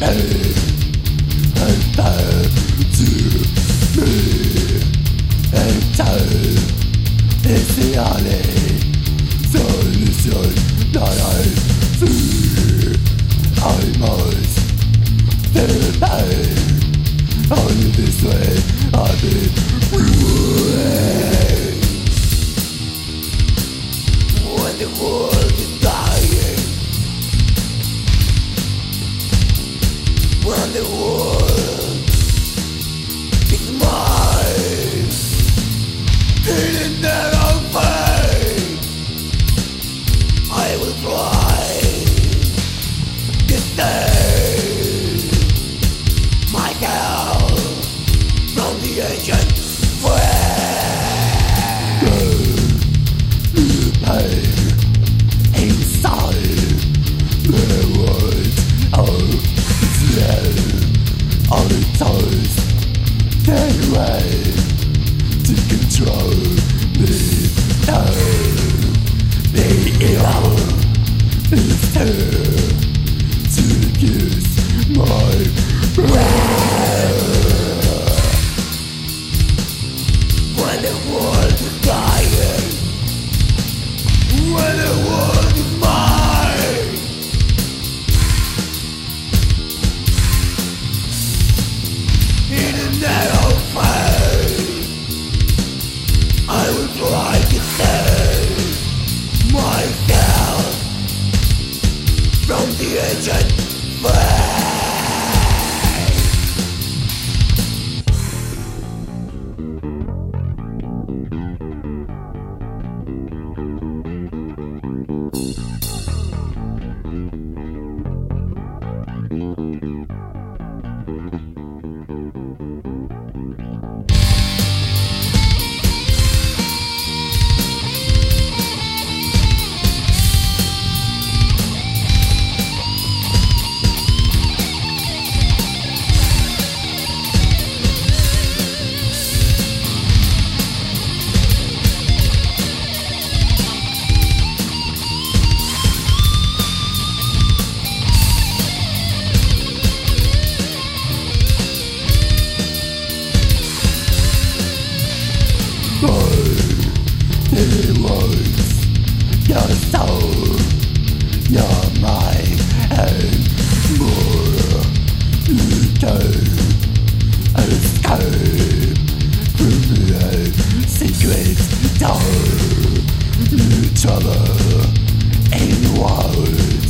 Es the only solution that I see. I must feel pain. Only this way I've been ruined. When the world is dying, when the world is mine, in their own fate, I will try to save myself from the ancient flame. The pain inside the words of them are the toys that way to control me. The evil is here to kiss my breath. When the world is dying, when the world is mine, in a narrow fate, I will try to save myself from the ancient flame. It was your soul, your mind, and more. You can escape from the secret door. You travel in the world